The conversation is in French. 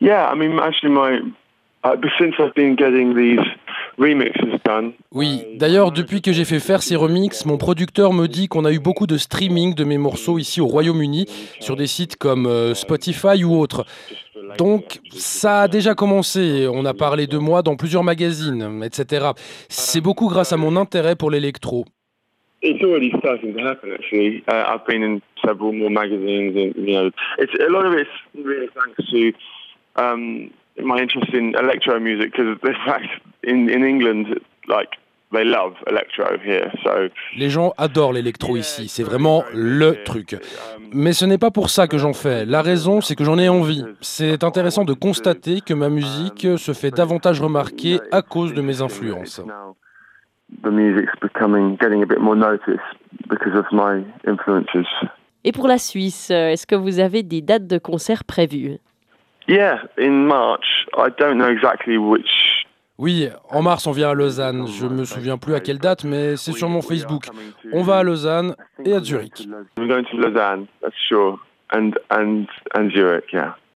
Yeah, I mean, actually, since I've been getting these remixes done. Oui, d'ailleurs, depuis que j'ai fait faire ces remixes, mon producteur me dit qu'on a eu beaucoup de streaming de mes morceaux ici au Royaume-Uni, sur des sites comme Spotify ou autres. Donc, ça a déjà commencé. On a parlé de moi dans plusieurs magazines, etc. C'est beaucoup grâce à mon intérêt pour l'électro. It's already starting to happen. Actually, I've been in several more magazines, and it's a lot of it's really thanks to my interest in electro music. Because the fact in England, like they love electro here, so Les gens adorent l'électro ici, c'est vraiment le truc. Mais ce n'est pas pour ça que j'en fais. La raison, c'est que j'en ai envie. C'est intéressant de constater que ma musique se fait davantage remarquer à cause de mes influences. the music's getting a bit more notice because of my influences. Et pour la Suisse, est-ce que vous avez des dates de concert prévues? Yeah, in March. I don't know exactly which. Oui, en mars, on vient à Lausanne. Je me souviens plus à quelle date, mais c'est sur mon Facebook. On va à Lausanne et à Zurich. We're going to Lausanne, that's sure, and Zurich, yeah.